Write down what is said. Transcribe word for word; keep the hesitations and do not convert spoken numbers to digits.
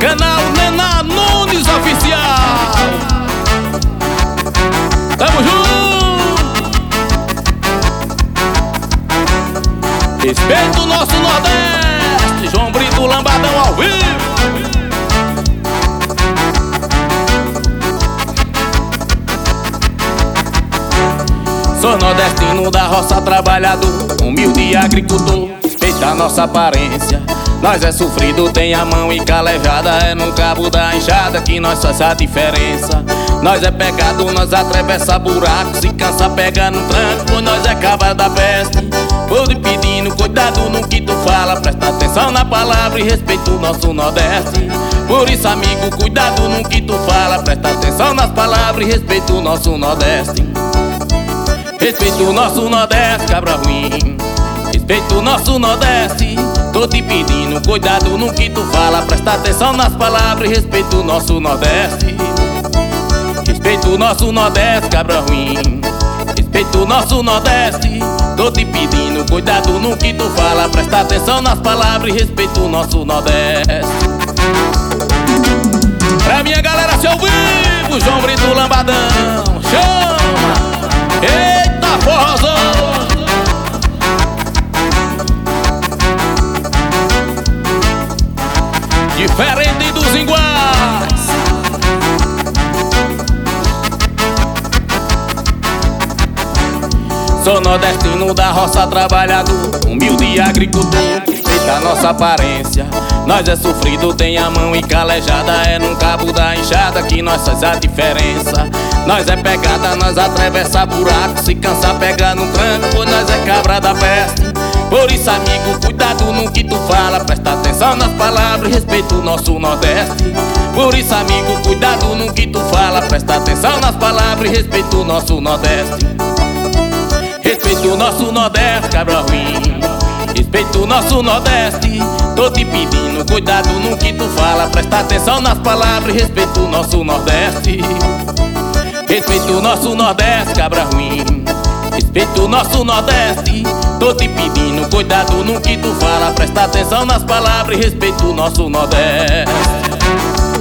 Canal Nena Nunes Oficial. Tamo junto. Respeita o nosso Nordeste. João Brito Lambadão ao vivo. Sou nordestino da roça, trabalhador, humilde agricultor. Respeita a nossa aparência. Nós é sofrido, tem a mão e calejada. É no cabo da enxada que nós faz a diferença. Nós é pecado, nós atravessa buracos. Se cansa, pega no tranco, pois nós é cabra da peste. Vou te pedindo, cuidado no que tu fala. Presta atenção na palavra e respeita o nosso Nordeste. Por isso, amigo, cuidado no que tu fala. Presta atenção nas palavras e respeita o nosso Nordeste. Respeita o nosso Nordeste, cabra ruim. Respeita o nosso Nordeste. Tô te pedindo, cuidado no que tu fala. Presta atenção nas palavras e respeita o nosso Nordeste. Respeita o nosso Nordeste, cabra ruim. Respeita o nosso Nordeste. Tô te pedindo, cuidado no que tu fala. Presta atenção nas palavras e respeita o nosso Nordeste. Pra minha galera, se ao vivo, João Brito Lambadão. Chama! Eita, forrozão! Diferente dos iguais. Sou nordestino da roça, trabalhador, humilde agricultor. Respeita a nossa aparência. Nós é sofrido, tem a mão e calejada. É no cabo da enxada que nós faz a diferença. Nós é pegada, nós atravessa buraco. Se cansa, pega no tranco, pois nós é cabra da peste. Por isso, amigo, cuidado no que tu fala. Presta atenção nas palavras e respeita o nosso Nordeste. Por isso, amigo, cuidado no que tu fala. Presta atenção nas palavras e respeita o nosso Nordeste. Respeita o nosso Nordeste, cabra ruim. Respeita o nosso Nordeste. Tô te pedindo, cuidado no que tu fala. Presta atenção nas palavras e respeita o nosso Nordeste. Respeita o nosso Nordeste, cabra ruim. Respeita o nosso Nordeste. Tô te pedindo, cuidado no que tu fala. Presta atenção nas palavras e respeita o nosso Nordeste.